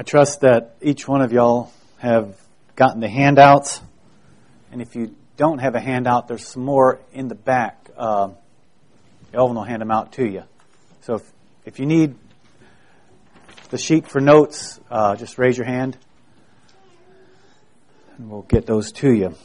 I trust that each one of y'all have gotten the handouts. And if you don't have a handout, there's some more in the back. Elvin will hand them out to you. So if you need the sheet for notes, just raise your hand and we'll get those to you.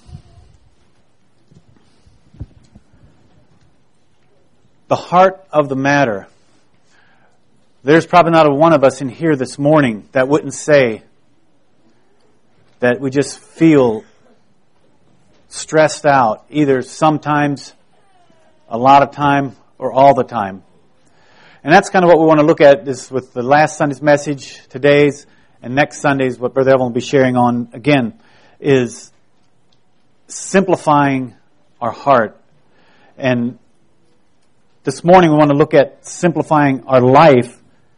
The heart of the matter. There's probably not a one of us in here this morning that wouldn't say that we just feel stressed out, either sometimes, a lot of time, or all the time. And that's kind of what we want to look at is with the last Sunday's message, today's, and next Sunday's, what Brother Evan will be sharing on again, is simplifying our heart. And this morning we want to look at simplifying our life.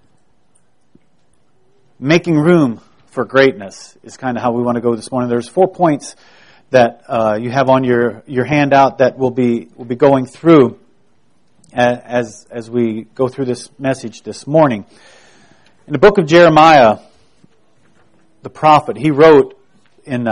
Making room for greatness is kind of how we want to go this morning. There's 4 points that you have on your handout that we'll be going through as we go through this message this morning. In the book of Jeremiah, the prophet, he wrote in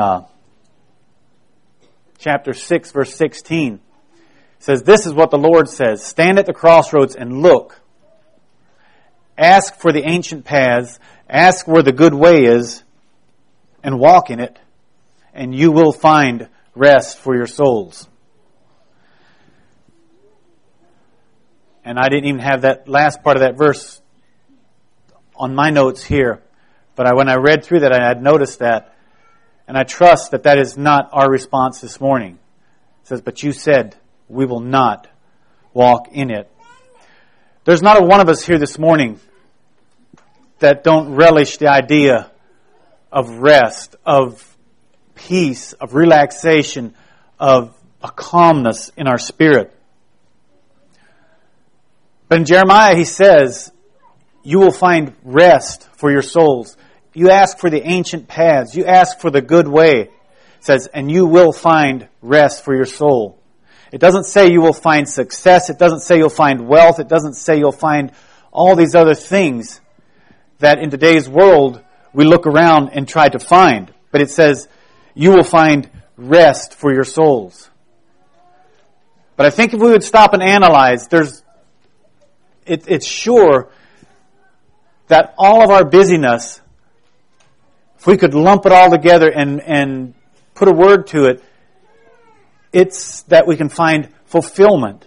chapter 6, verse 16, it says, "This is what the Lord says, stand at the crossroads and look. Ask for the ancient paths, ask where the good way is, and walk in it, and you will find rest for your souls." And I didn't even have that last part of that verse on my notes here. But when I read through that, I had noticed that. And I trust that that is not our response this morning. It says, "But you said, we will not walk in it." There's not a one of us here this morning that don't relish the idea of rest, of peace, of relaxation, of a calmness in our spirit. But in Jeremiah, he says, you will find rest for your souls. You ask for the ancient paths. You ask for the good way. It says, and you will find rest for your soul. It doesn't say you will find success. It doesn't say you'll find wealth. It doesn't say you'll find all these other things that in today's world we look around and try to find. But it says, you will find rest for your souls. But I think if we would stop and analyze, it's sure that all of our busyness, if we could lump it all together and put a word to it, it's that we can find fulfillment.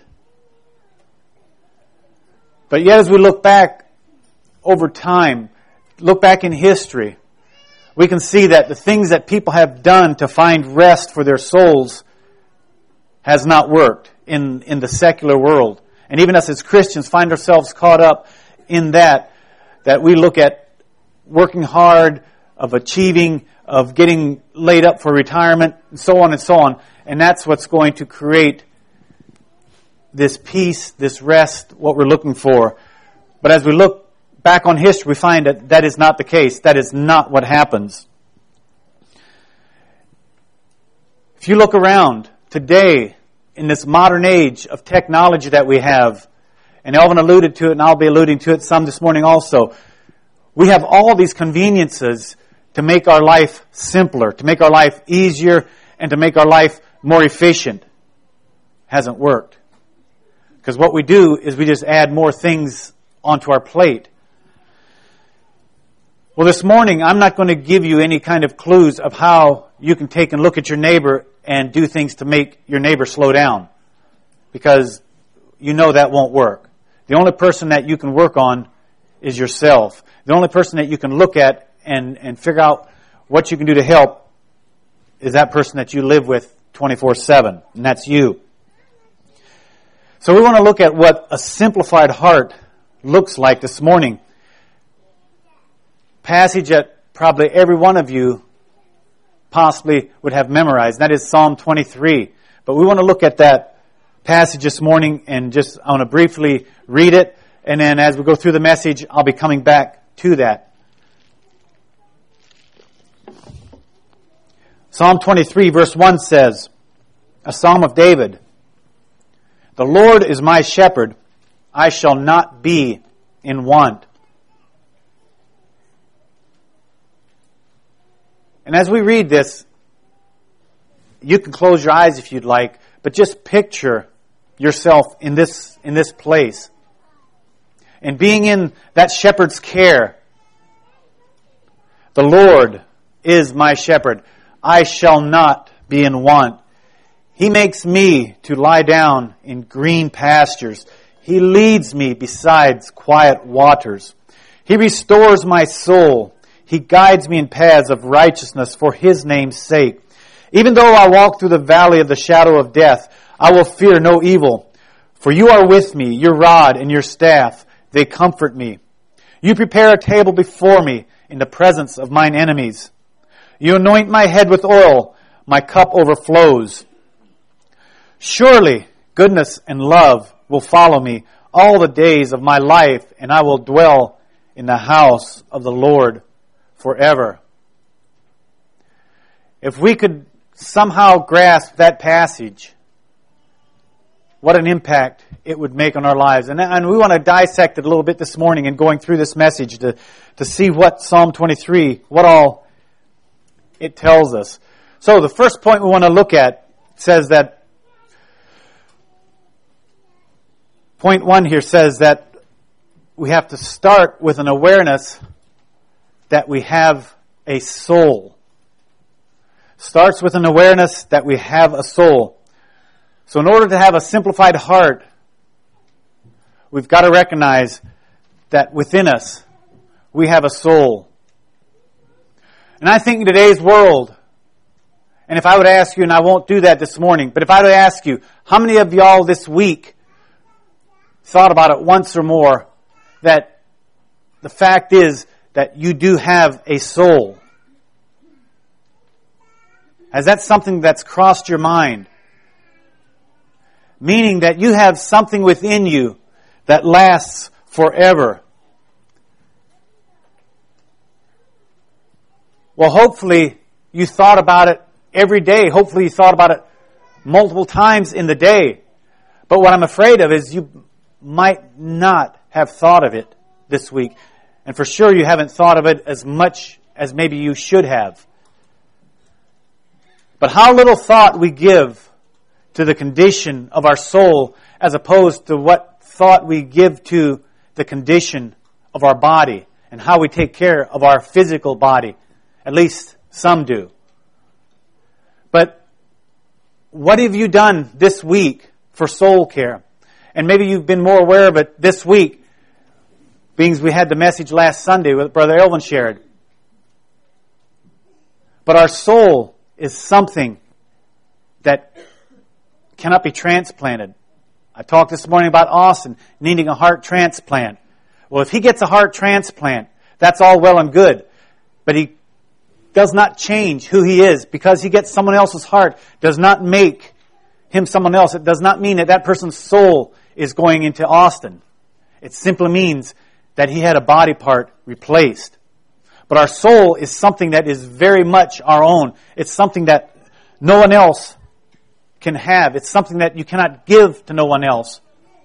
But yet as we look back over time, look back in history, we can see that the things that people have done to find rest for their souls has not worked in the secular world. And even us as Christians find ourselves caught up in that we look at working hard, of achieving, of getting laid up for retirement, and so on and so on. And that's what's going to create this peace, this rest, what we're looking for. But as we look back on history, we find that that is not the case. That is not what happens. If you look around today, in this modern age of technology that we have, and Elvin alluded to it, and I'll be alluding to it some this morning also, we have all these conveniences to make our life simpler, to make our life easier, and to make our life more efficient. Hasn't worked. Because what we do is we just add more things onto our plate. Well, this morning, I'm not going to give you any kind of clues of how you can take and look at your neighbor and do things to make your neighbor slow down. Because you know that won't work. The only person that you can work on is yourself. The only person that you can look at and figure out what you can do to help is that person that you live with 24/7. And that's you. So we want to look at what a simplified heart looks like this morning. Passage that probably every one of you possibly would have memorized. That is Psalm 23. But we want to look at that passage this morning and I want to briefly read it. And then as we go through the message, I'll be coming back to that. Psalm 23 verse 1 says, a Psalm of David, "The Lord is my shepherd, I shall not be in want. And as we read this, you can close your eyes if you'd like, but just picture yourself in this place. And being in that shepherd's care. The Lord is my shepherd. I shall not be in want. He makes me to lie down in green pastures. He leads me beside quiet waters. He restores my soul. He guides me in paths of righteousness for His name's sake. Even though I walk through the valley of the shadow of death, I will fear no evil. For you are with me, your rod and your staff, they comfort me. You prepare a table before me in the presence of mine enemies. You anoint my head with oil, my cup overflows. Surely goodness and love will follow me all the days of my life, and I will dwell in the house of the Lord forever. If we could somehow grasp that passage, what an impact it would make on our lives. And we want to dissect it a little bit this morning in going through this message to see what Psalm 23, what all it tells us. So the first point we want to look at says that, point 1 here says that we have to start with an awareness that we have a soul. Starts with an awareness that we have a soul. So in order to have a simplified heart, we've got to recognize that within us, we have a soul. And I think in today's world, and if I would ask you, and I won't do that this morning, but if I would ask you, how many of y'all this week thought about it once or more, that the fact is that you do have a soul? Has that something that's crossed your mind? Meaning that you have something within you that lasts forever. Well, hopefully you thought about it every day. Hopefully you thought about it multiple times in the day. But what I'm afraid of is you might not have thought of it this week. And for sure you haven't thought of it as much as maybe you should have. But how little thought we give to the condition of our soul as opposed to what thought we give to the condition of our body and how we take care of our physical body. At least some do. But what have you done this week for soul care? And maybe you've been more aware of it this week, being as we had the message last Sunday with Brother Elvin shared. But our soul is something that cannot be transplanted. I talked this morning about Austin needing a heart transplant. Well, if he gets a heart transplant, that's all well and good. But he does not change who he is. Because he gets someone else's heart does not make him someone else. It does not mean that that person's soul is going into Austin. It simply means that he had a body part replaced. But our soul is something that is very much our own. It's something that no one else can have. It's something that you cannot give to no one else.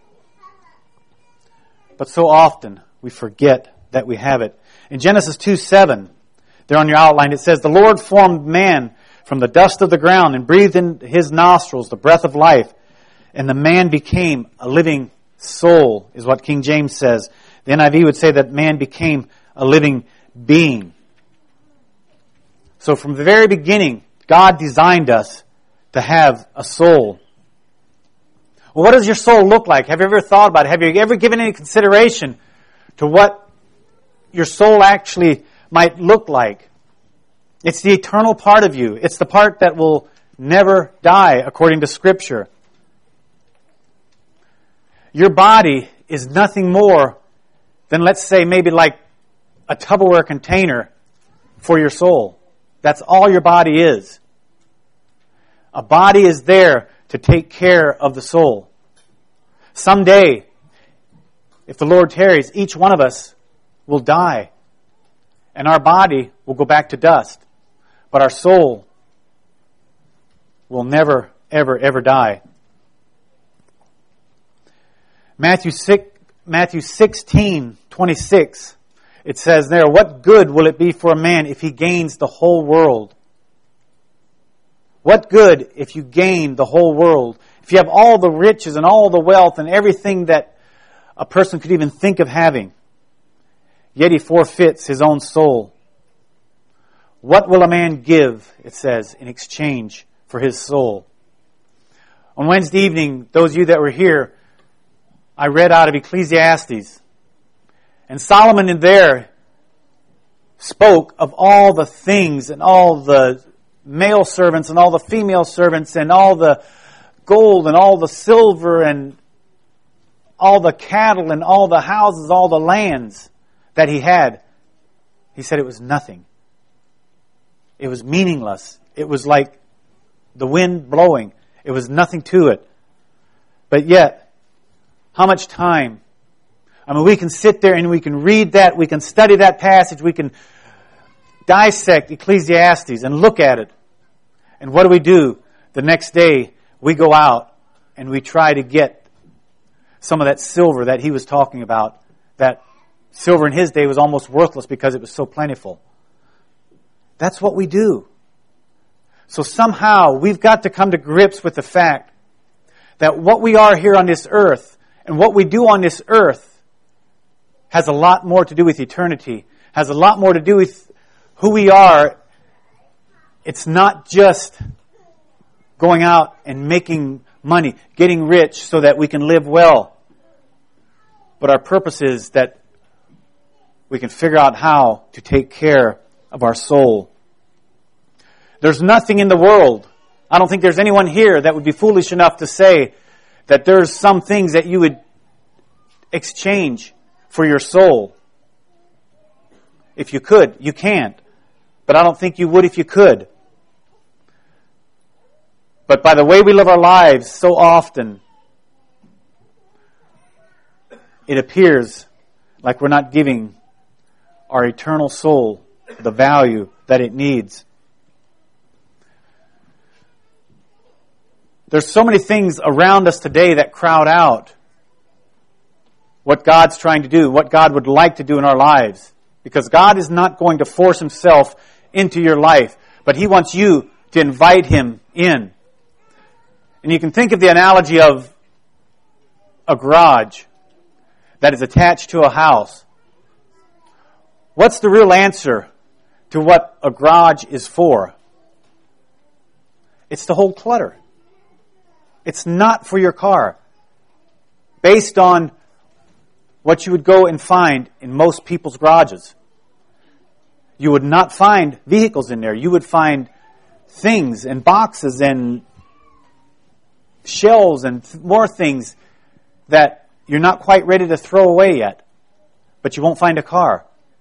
But so often we forget that we have it. In Genesis 2:7, there on your outline, it says, "The Lord formed man from the dust of the ground and breathed in his nostrils the breath of life. And the man became a living soul," is what King James says. The NIV would say that man became a living being. So from the very beginning, God designed us to have a soul. Well, what does your soul look like? Have you ever thought about it? Have you ever given any consideration to what your soul actually might look like? It's the eternal part of you. It's the part that will never die, according to Scripture. Your body is nothing more than, let's say, maybe like a Tupperware container for your soul. That's all your body is. A body is there to take care of the soul. Someday, if the Lord tarries, each one of us will die. And our body will go back to dust. But our soul will never, ever, ever die. Matthew 16:26, it says there, "What good will it be for a man if he gains the whole world What good if you gain the whole world? If you have all the riches and all the wealth and everything that a person could even think of having, yet he forfeits his own soul. What will a man give, it says, in exchange for his soul? On Wednesday evening, those of you that were here, I read out of Ecclesiastes. And Solomon in there spoke of all the things and all the male servants and all the female servants and all the gold and all the silver and all the cattle and all the houses, all the lands that he had. He said it was nothing. It was meaningless. It was like the wind blowing. It was nothing to it. But yet, how much time? I mean, we can sit there and we can read that, we can study that passage, we can dissect Ecclesiastes and look at it. And what do? The next day, we go out and we try to get some of that silver that he was talking about. That silver in his day was almost worthless because it was so plentiful. That's what we do. So somehow we've got to come to grips with the fact that what we are here on this earth and what we do on this earth has a lot more to do with eternity, has a lot more to do with who we are. It's not just going out and making money, getting rich so that we can live well. But our purpose is that we can figure out how to take care of our soul. There's nothing in the world. I don't think there's anyone here that would be foolish enough to say that there's some things that you would exchange for your soul. If you could, you can't. But I don't think you would if you could. But by the way we live our lives, so often it appears like we're not giving our eternal soul the value that it needs. There's so many things around us today that crowd out what God's trying to do, what God would like to do in our lives. Because God is not going to force Himself into your life, but He wants you to invite Him in. And you can think of the analogy of a garage that is attached to a house. What's the real answer to what a garage is for? It's to hold clutter. It's not for your car. Based on what you would go and find in most people's garages. You would not find vehicles in there. You would find things and boxes and shelves and more things that you're not quite ready to throw away yet. But you won't find a car.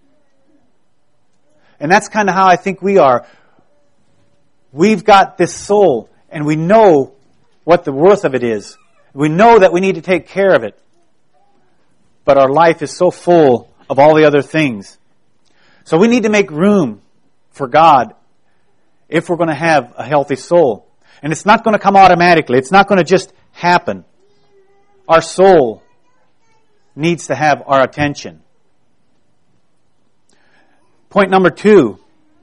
And that's kind of how I think we are. We've got this soul and we know what the worth of it is. We know that we need to take care of it. But our life is so full of all the other things. So we need to make room for God if we're going to have a healthy soul. And it's not going to come automatically. It's not going to just happen. Our soul needs to have our attention. Point number 2.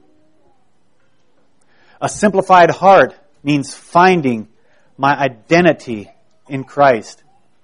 A simplified heart means finding my identity in Christ.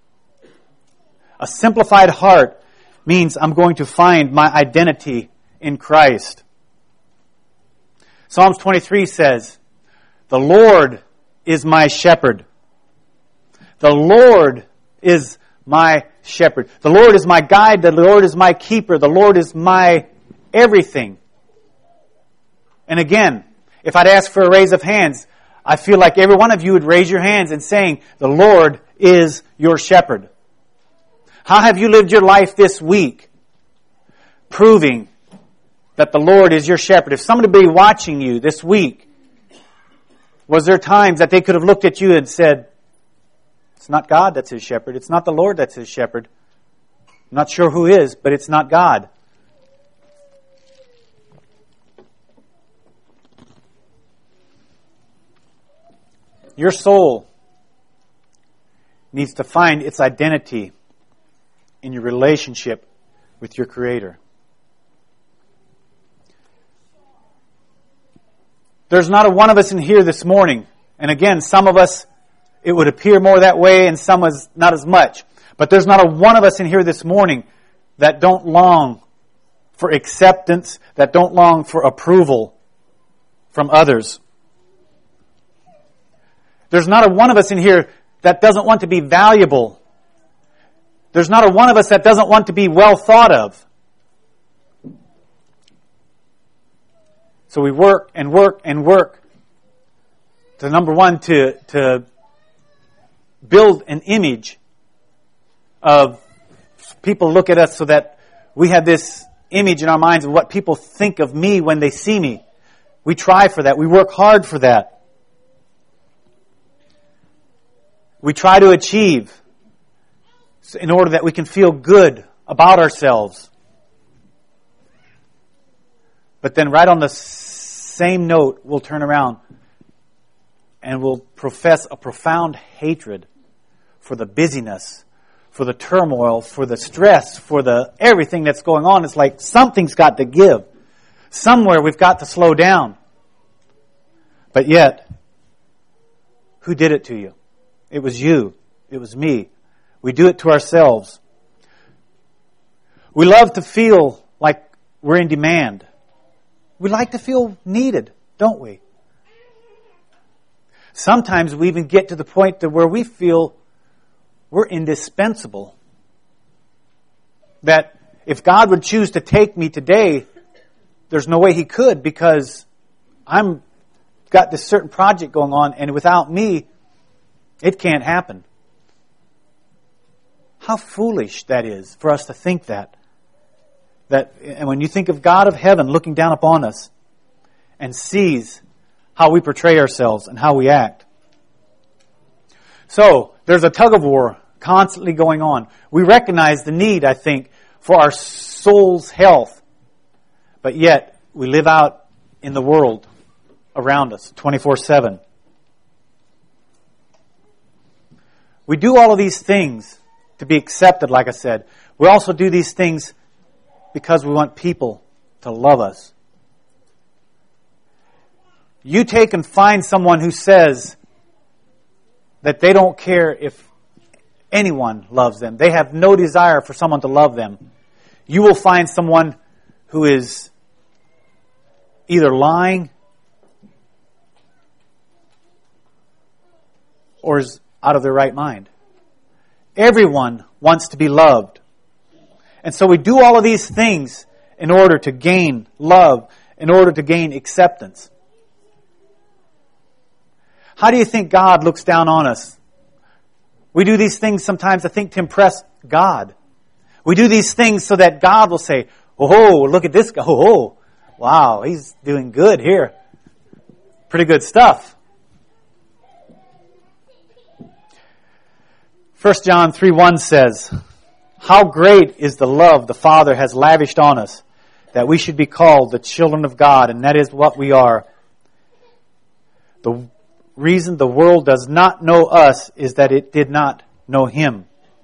A simplified heart means I'm going to find my identity in Christ. Psalms 23 says, "The Lord is my shepherd. The Lord is my shepherd. The Lord is my guide. The Lord is my keeper. The Lord is my everything." And again, if I'd ask for a raise of hands, I feel like every one of you would raise your hands and saying, the Lord is your shepherd. How have you lived your life this week? Proving that the Lord is your shepherd. If somebody be watching you this week, was there times that they could have looked at you and said, it's not God that's his shepherd. It's not the Lord that's his shepherd. I'm not sure who is, but it's not God. Your soul needs to find its identity in your relationship with your Creator. There's not a one of us in here this morning. And again, some of us, it would appear more that way, and some is not as much. But there's not a one of us in here this morning that don't long for acceptance, that don't long for approval from others. There's not a one of us in here that doesn't want to be valuable. There's not a one of us that doesn't want to be well thought of. So we work and work and work to, number one, to build an image of people look at us so that we have this image in our minds of what people think of me when they see me. We try for that. We work hard for that. We try to achieve in order that we can feel good about ourselves. But then right on the same note, we'll turn around and we'll profess a profound hatred for the busyness, for the turmoil, for the stress, for the everything that's going on. It's like something's got to give. Somewhere we've got to slow down. But yet, who did it to you? It was you. It was me. We do it to ourselves. We love to feel like we're in demand. We like to feel needed, don't we? Sometimes we even get to the point to where we feel we're indispensable. That if God would choose to take me today, there's no way He could, because I'm got this certain project going on, and without me, it can't happen. How foolish that is for us to think that. And when you think of God of heaven looking down upon us and sees how we portray ourselves and how we act. So, there's a tug of war constantly going on. We recognize the need, I think, for our soul's health. But yet, we live out in the world around us 24/7. We do all of these things to be accepted, like I said. We also do these things because we want people to love us. You take and find someone who says that they don't care if anyone loves them. They have no desire for someone to love them. You will find someone who is either lying or is out of their right mind. Everyone wants to be loved. And so we do all of these things in order to gain love, in order to gain acceptance. How do you think God looks down on us? We do these things sometimes, I think, to impress God. We do these things so that God will say, oh, look at this guy. Oh, wow, he's doing good here. Pretty good stuff. 1 John 3:1 says, how great is the love the Father has lavished on us, that we should be called the children of God, and that is what we are. The reason the world does not know us is that it did not know Him.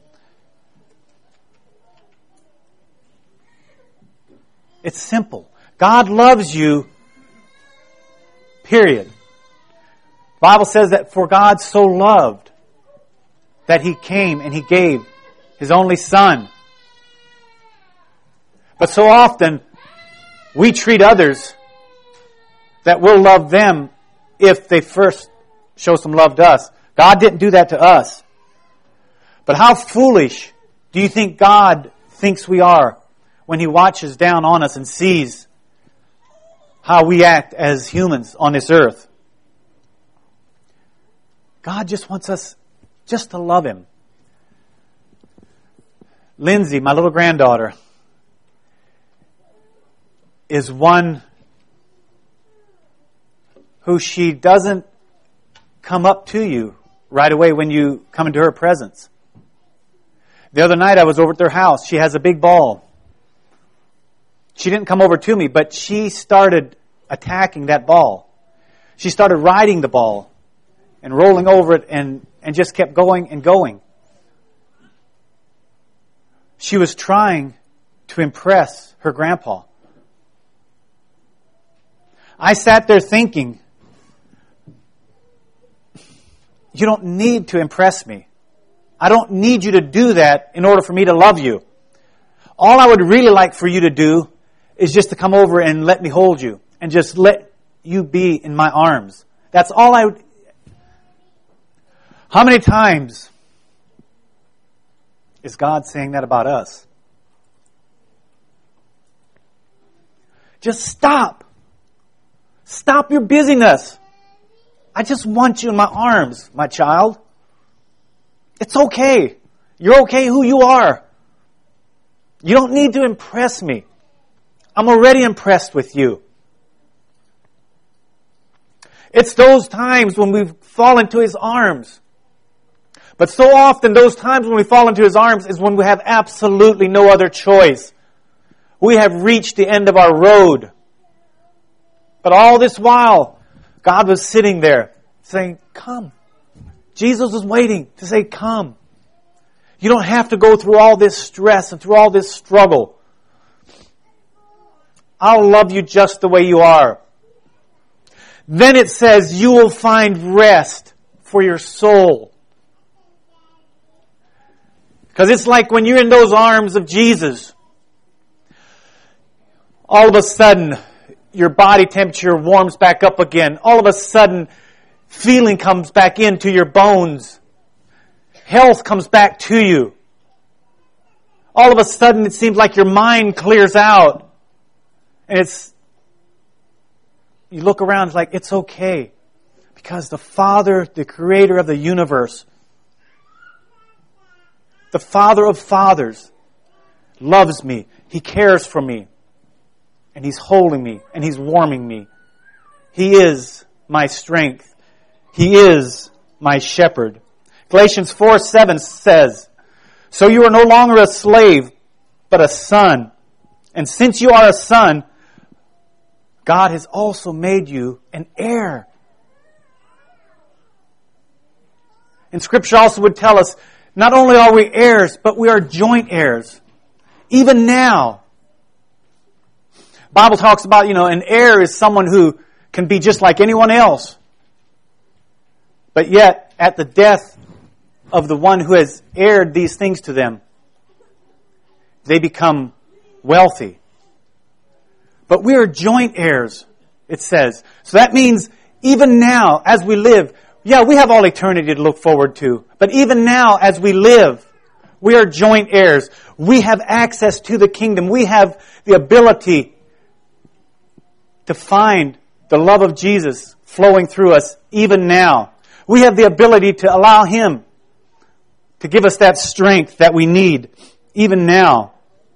It's simple. God loves you, period. The Bible says that for God so loved that He came and He gave His only Son. But so often we treat others that we'll love them if they first show some love to us. God didn't do that to us. But how foolish do you think God thinks we are when He watches down on us and sees how we act as humans on this earth? God just wants us just to love Him. Lindsay, my little granddaughter, is one who she doesn't come up to you right away when you come into her presence. The other night I was over at their house. She has a big ball. She didn't come over to me, but she started attacking that ball. She started riding the ball and rolling over it and just kept going and going. She was trying to impress her grandpa. I sat there thinking, You don't need to impress me. I don't need you to do that in order for me to love you. All I would really like for you to do is just to come over and let me hold you and just let you be in my arms. That's all I would. How many times is God saying that about us? Just stop. Stop your busyness. I just want you in my arms, my child. It's okay. You're okay who you are. You don't need to impress me. I'm already impressed with you. It's those times when we fall into His arms. But so often those times when we fall into His arms is when we have absolutely no other choice. We have reached the end of our road. But all this while, God was sitting there saying, come. Jesus was waiting to say, come. You don't have to go through all this stress and through all this struggle. I'll love you just the way you are. Then it says, you will find rest for your soul. Because it's like when you're in those arms of Jesus, all of a sudden, your body temperature warms back up again. All of a sudden, feeling comes back into your bones. Health comes back to you. All of a sudden, it seems like your mind clears out. And you look around, it's like, it's okay. Because the Father, the Creator of the universe, the Father of fathers, loves me. He cares for me. And He's holding me. And He's warming me. He is my strength. He is my shepherd. Galatians 4:7 says, so you are no longer a slave, but a son. And since you are a son, God has also made you an heir. And Scripture also would tell us, not only are we heirs, but we are joint heirs. Even now. The Bible talks about, an heir is someone who can be just like anyone else. But yet, at the death of the one who has heired these things to them, they become wealthy. But we are joint heirs, it says. So that means even now, as we live, we have all eternity to look forward to. But even now, as we live, we are joint heirs. We have access to the kingdom. We have the ability to find the love of Jesus flowing through us even now. We have the ability to allow Him to give us that strength that we need even now.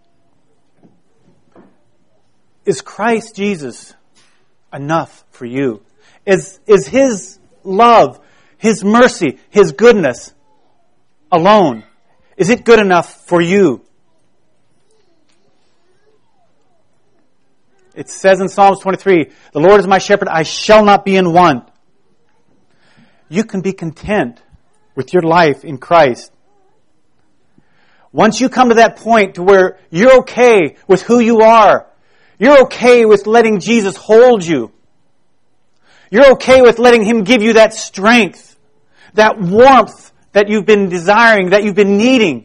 Is Christ Jesus enough for you? Is His love, His mercy, His goodness alone, is it good enough for you? It says in Psalms 23, the Lord is my shepherd, I shall not be in want. You can be content with your life in Christ. Once you come to that point to where you're okay with who you are, you're okay with letting Jesus hold you. You're okay with letting Him give you that strength, that warmth that you've been desiring, that you've been needing.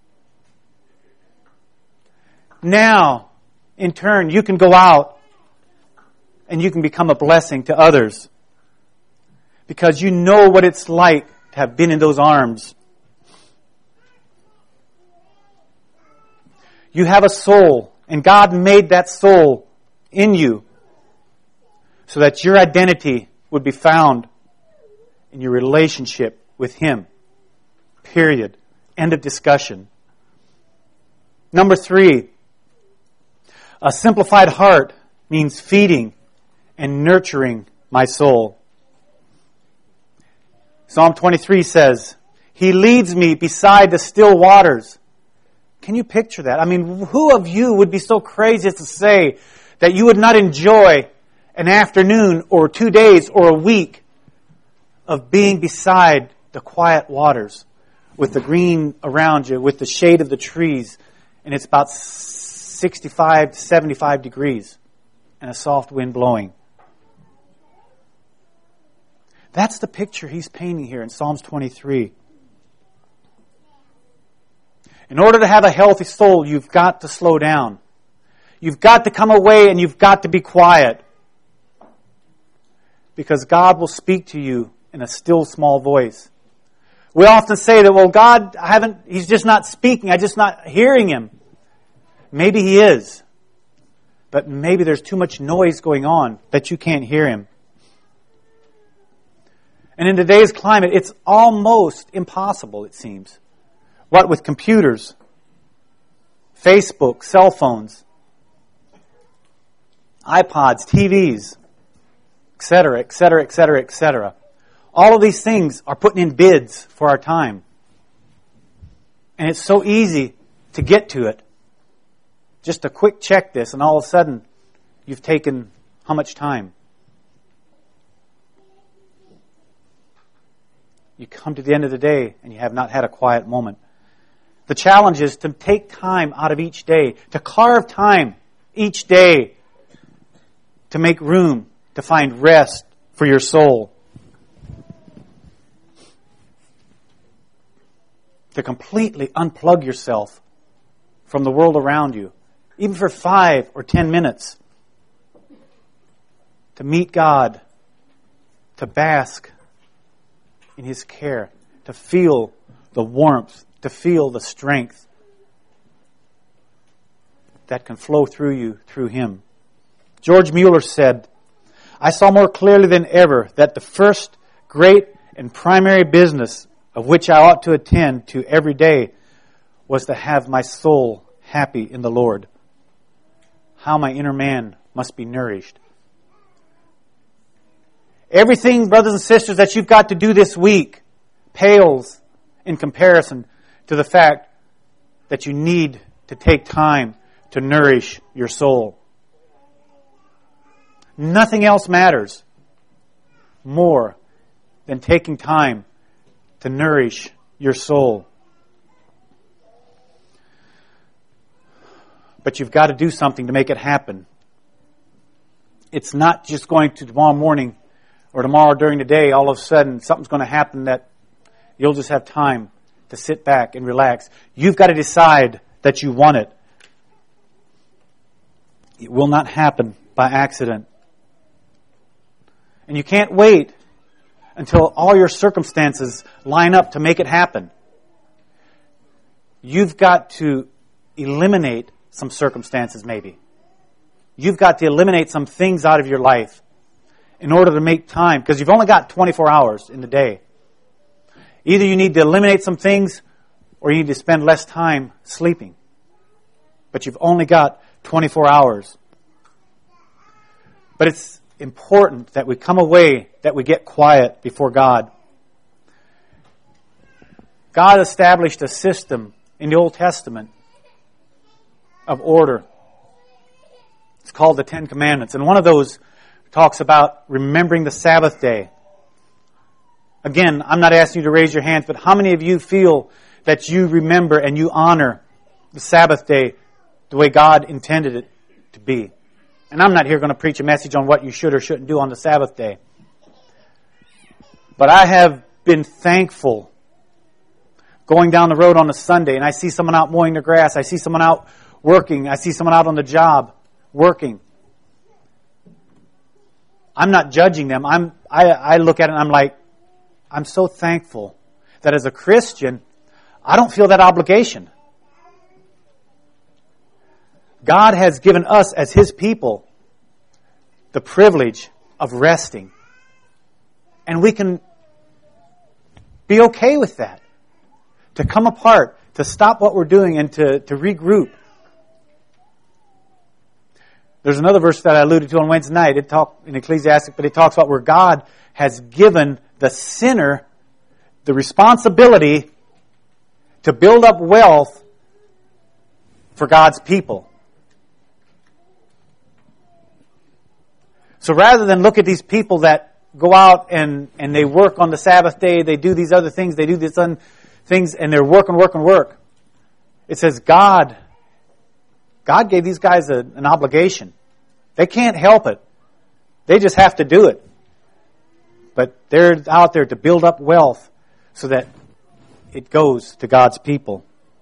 Now, in turn, you can go out and you can become a blessing to others. Because you know what it's like to have been in those arms. You have a soul, and God made that soul in you so that your identity would be found in your relationship with Him. Period. End of discussion. Number 3, a simplified heart means feeding and nurturing my soul. Psalm 23 says, He leads me beside the still waters. Can you picture that? I mean, who of you would be so crazy as to say that you would not enjoy an afternoon or 2 days or a week of being beside the quiet waters with the green around you, with the shade of the trees, and it's about 65 to 75 degrees and a soft wind blowing? That's the picture he's painting here in Psalms 23. In order to have a healthy soul, you've got to slow down. You've got to come away and you've got to be quiet. Because God will speak to you in a still small voice. We often say that, well, God, He's just not speaking. I'm just not hearing Him. Maybe He is. But maybe there's too much noise going on that you can't hear Him. And in today's climate, it's almost impossible, it seems. What with computers, Facebook, cell phones, iPods, TVs, etc., etc., etc., etc. All of these things are putting in bids for our time. And it's so easy to get to it. Just a quick check this, and all of a sudden, you've taken how much time? You come to the end of the day, and you have not had a quiet moment. The challenge is to take time out of each day, to carve time each day, to make room, to find rest for your soul. To completely unplug yourself from the world around you, even for 5 or 10 minutes. To meet God, to bask in His care, to feel the warmth, to feel the strength that can flow through you, through Him. George Mueller said, I saw more clearly than ever that the first great and primary business of which I ought to attend to every day was to have my soul happy in the Lord. How my inner man must be nourished. Everything, brothers and sisters, that you've got to do this week pales in comparison to the fact that you need to take time to nourish your soul. Nothing else matters more than taking time to nourish your soul. But you've got to do something to make it happen. It's not just going to tomorrow morning or tomorrow during the day, all of a sudden something's going to happen that you'll just have time to sit back and relax. You've got to decide that you want it. It will not happen by accident. And you can't wait until all your circumstances line up to make it happen. You've got to eliminate some circumstances maybe. You've got to eliminate some things out of your life in order to make time, because you've only got 24 hours in the day. Either you need to eliminate some things or you need to spend less time sleeping. But you've only got 24 hours. But it's important that we come away, that we get quiet before God. God established a system in the Old Testament of order. It's called the Ten Commandments. And one of those talks about remembering the Sabbath day. Again, I'm not asking you to raise your hands, but how many of you feel that you remember and you honor the Sabbath day the way God intended it to be? And I'm not here going to preach a message on what you should or shouldn't do on the Sabbath day. But I have been thankful going down the road on a Sunday and I see someone out mowing the grass. I see someone out working. I see someone out on the job working. I'm not judging them. I look at it and I'm like, I'm so thankful that as a Christian, I don't feel that obligation. God has given us as His people the privilege of resting. And we can be okay with that. To come apart, to stop what we're doing and to regroup. There's another verse that I alluded to on Wednesday night. It talks in Ecclesiastes, but it talks about where God has given the sinner the responsibility to build up wealth for God's people. So rather than look at these people that go out and they work on the Sabbath day, they do these other things, they do these things, and they're work. It says God gave these guys an obligation. They can't help it. They just have to do it. but they're out there to build up wealth so that it goes to God's people.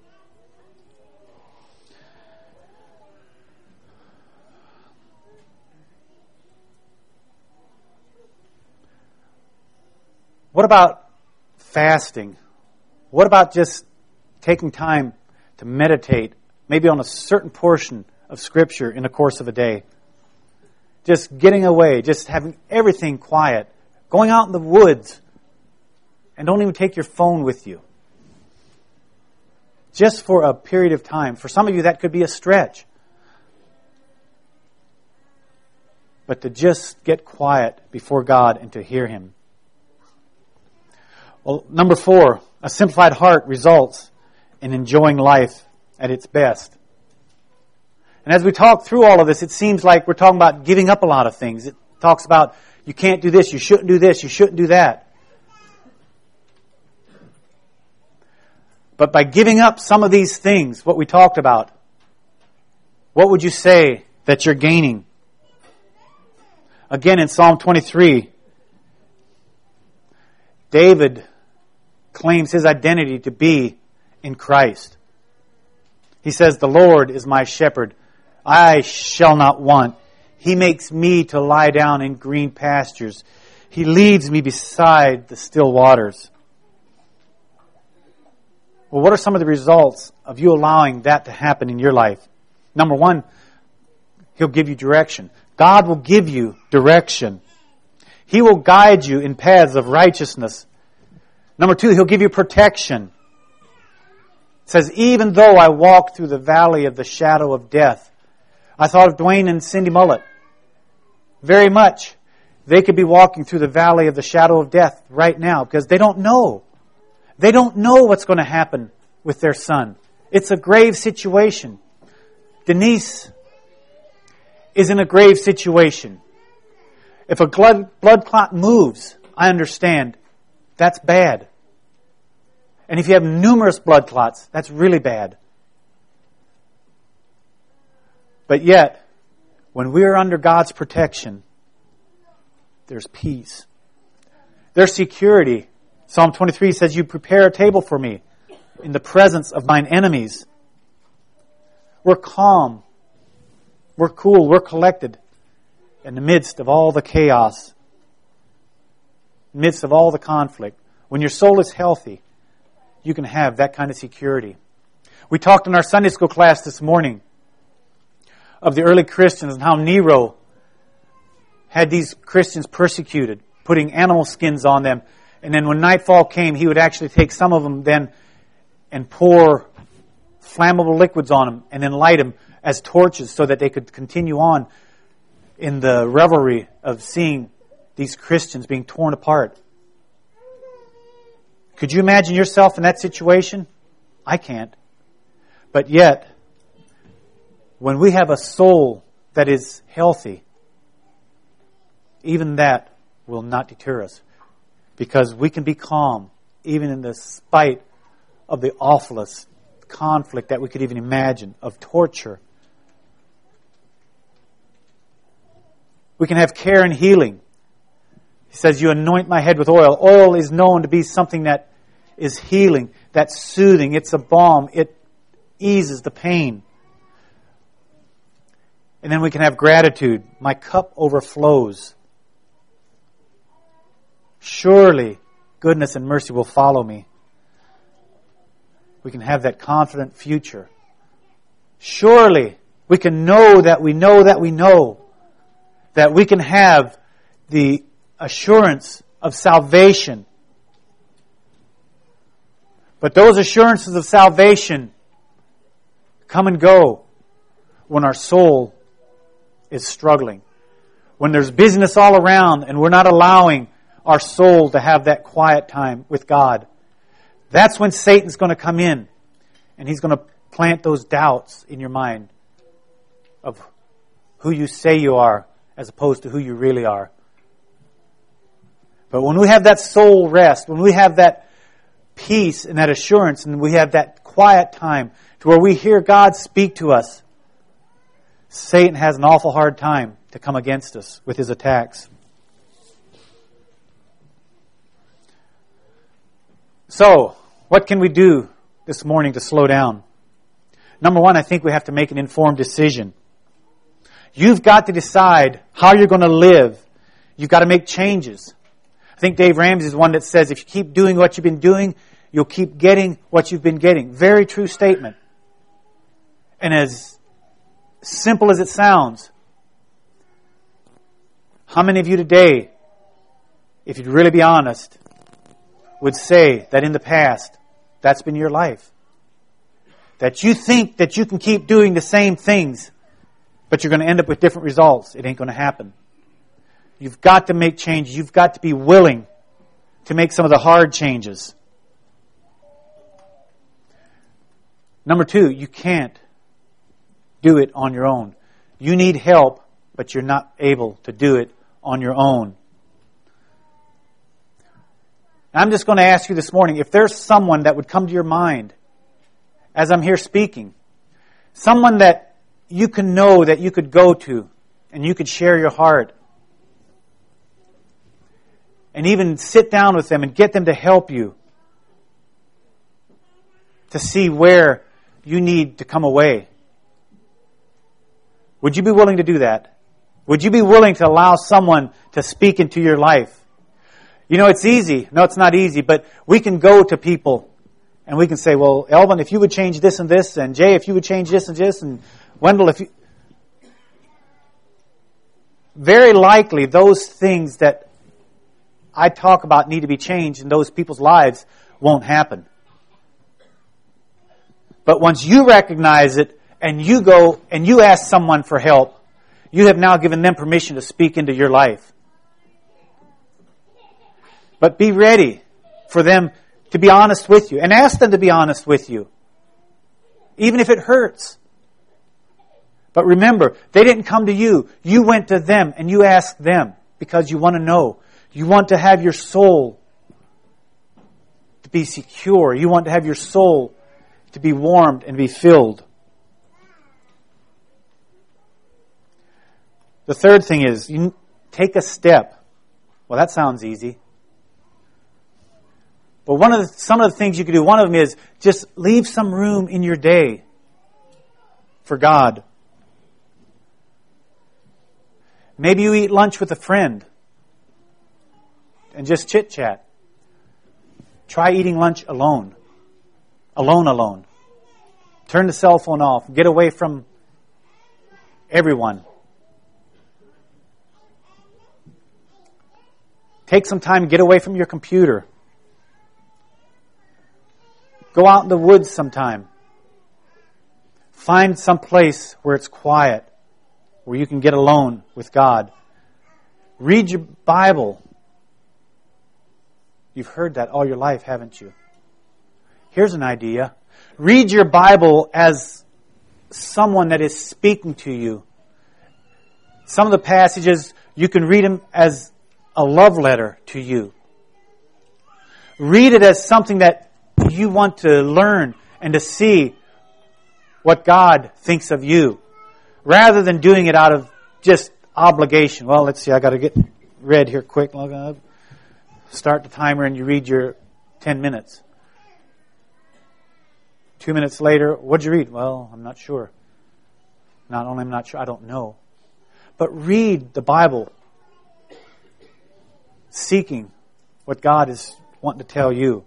What about fasting? What about just taking time to meditate, maybe on a certain portion of Scripture in the course of a day? Just getting away, just having everything quiet, going out in the woods, and don't even take your phone with you. Just for a period of time. For some of you, that could be a stretch. But to just get quiet before God and to hear Him. Well, number 4, a simplified heart results in enjoying life at its best. And as we talk through all of this, it seems like we're talking about giving up a lot of things. It talks about you can't do this, you shouldn't do this, you shouldn't do that. But by giving up some of these things, what we talked about, what would you say that you're gaining? Again, in Psalm 23, David claims his identity to be in Christ. He says, "The Lord is my shepherd. I shall not want. He makes me to lie down in green pastures. He leads me beside the still waters." Well, what are some of the results of you allowing that to happen in your life? Number 1, He'll give you direction. God will give you direction. He will guide you in paths of righteousness. Number 2, He'll give you protection. It says, "Even though I walk through the valley of the shadow of death." I thought of Dwayne and Cindy Mullet. Very much. They could be walking through the valley of the shadow of death right now because they don't know. They don't know what's going to happen with their son. It's a grave situation. Denise is in a grave situation. If a blood clot moves, I understand. That's bad. And if you have numerous blood clots, that's really bad. But yet, when we are under God's protection, there's peace. There's security. Psalm 23 says, "You prepare a table for me in the presence of mine enemies." We're calm. We're cool. We're collected in the midst of all the chaos, in the midst of all the conflict. When your soul is healthy, you can have that kind of security. We talked in our Sunday school class this morning of the early Christians and how Nero had these Christians persecuted, putting animal skins on them. And then when nightfall came, he would actually take some of them then and pour flammable liquids on them and then light them as torches so that they could continue on in the revelry of seeing these Christians being torn apart. Could you imagine yourself in that situation? I can't. But yet, when we have a soul that is healthy, even that will not deter us. Because we can be calm, even in the spite of the awfulest conflict that we could even imagine, of torture. We can have care and healing. He says, "You anoint my head with oil." Oil is known to be something that is healing, that's soothing. It's a balm. It eases the pain. And then we can have gratitude. "My cup overflows. Surely goodness and mercy will follow me." We can have that confident future. Surely we can know that we know that we know that we can have the assurance of salvation. But those assurances of salvation come and go when our soul is struggling. When there's business all around and we're not allowing our soul to have that quiet time with God. That's when Satan's going to come in and he's going to plant those doubts in your mind of who you say you are as opposed to who you really are. But when we have that soul rest, when we have that peace and that assurance, and we have that quiet time to where we hear God speak to us, Satan has an awful hard time to come against us with his attacks. So, what can we do this morning to slow down? Number one, I think we have to make an informed decision. You've got to decide how you're going to live. You've got to make changes. I think Dave Ramsey is one that says if you keep doing what you've been doing, you'll keep getting what you've been getting. Very true statement. And as simple as it sounds, how many of you today, if you'd really be honest, would say that in the past, that's been your life? That you think that you can keep doing the same things, but you're going to end up with different results. It ain't going to happen. You've got to make changes. You've got to be willing to make some of the hard changes. Number two, you can't do it on your own. You need help, but you're not able to do it on your own. I'm just going to ask you this morning, if there's someone that would come to your mind as I'm here speaking, someone that you can know that you could go to and you could share your heart and even sit down with them and get them to help you to see where you need to come away. Would you be willing to do that? Would you be willing to allow someone to speak into your life? You know, it's easy. No, it's not easy, but we can go to people and we can say, well, Elvin, if you would change this and this, and Jay, if you would change this and this, and Wendell, if you... Very likely those things that I talk about need to be changed in those people's lives won't happen. But once you recognize it and you go and you ask someone for help, you have now given them permission to speak into your life. But be ready for them to be honest with you and ask them to be honest with you, even if it hurts. But remember, they didn't come to you. You went to them and you asked them because you want to know. You want to have your soul to be secure. You want to have your soul to be warmed and be filled. The third thing is, you take a step. Well, that sounds easy. But some of the things you can do, one of them is just leave some room in your day for God. Maybe you eat lunch with a friend and just chit-chat. Try eating lunch alone. Alone. Turn the cell phone off. Get away from everyone. Take some time to get away from your computer. Go out in the woods sometime. Find some place where it's quiet, where you can get alone with God. Read your Bible. You've heard that all your life, haven't you? Here's an idea. Read your Bible as someone that is speaking to you. Some of the passages, you can read them as a love letter to you. Read it as something that you want to learn and to see what God thinks of you, rather than doing it out of just obligation. Well, let's see, I got to get read here quick. Start the timer and you read your 10 minutes. 2 minutes later, what'd you read? Well, I'm not sure. Not only I'm not sure, I don't know. But read the Bible, seeking what God is wanting to tell you.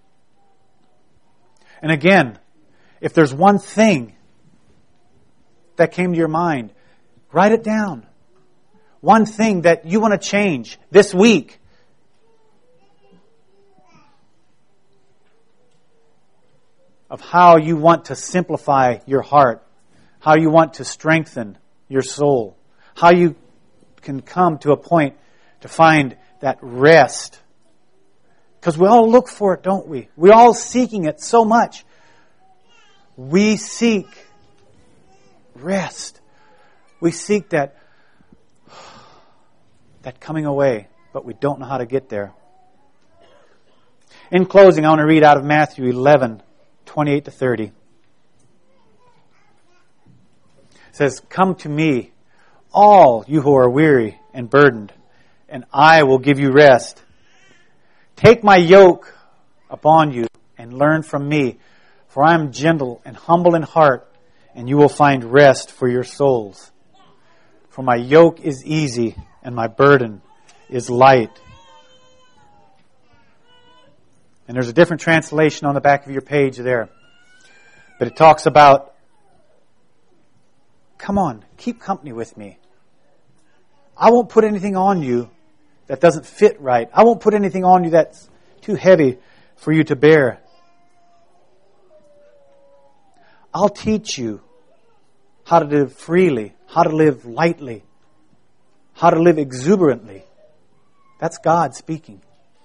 And again, if there's one thing that came to your mind, write it down. One thing that you want to change this week. Of how you want to simplify your heart. How you want to strengthen your soul. How you can come to a point to find that rest. Because we all look for it, don't we? We're all seeking it so much. We seek rest. We seek that coming away, but we don't know how to get there. In closing, I want to read out of Matthew 11:28 to 30. It says, "Come to me, all you who are weary and burdened, and I will give you rest. Take my yoke upon you and learn from me, for I am gentle and humble in heart, and you will find rest for your souls. For my yoke is easy and my burden is light. And there's a different translation on the back of your page there. But it talks about, come on, keep company with me. I won't put anything on you that doesn't fit right. I won't put anything on you that's too heavy for you to bear. I'll teach you how to live freely, how to live lightly, how to live exuberantly. That's God speaking.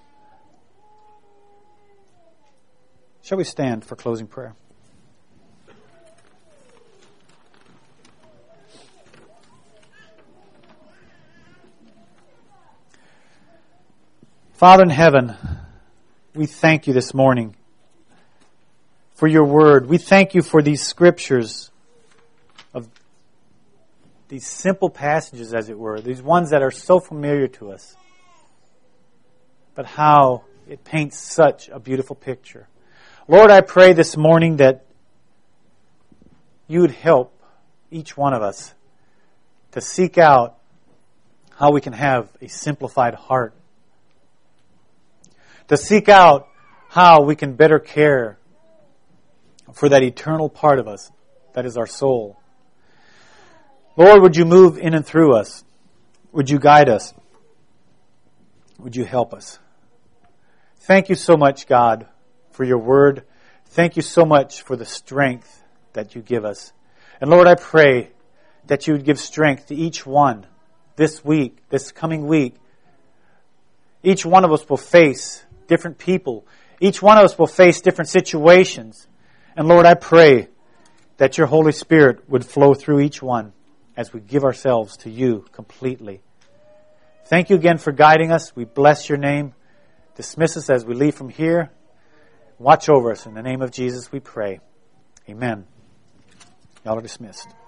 Shall we stand for closing prayer? Father in heaven, we thank you this morning for your word. We thank you for these scriptures, of these simple passages, as it were, these ones that are so familiar to us, but how it paints such a beautiful picture. Lord, I pray this morning that you would help each one of us to seek out how we can have a simplified heart, to seek out how we can better care for that eternal part of us that is our soul. Lord, would you move in and through us? Would you guide us? Would you help us? Thank you so much, God, for your word. Thank you so much for the strength that you give us. And Lord, I pray that you would give strength to each one this week, this coming week. Each one of us will face different people. Each one of us will face different situations. And Lord, I pray that your Holy Spirit would flow through each one as we give ourselves to you completely. Thank you again for guiding us. We bless your name. Dismiss us as we leave from here. Watch over us. In the name of Jesus we pray. Amen. Y'all are dismissed.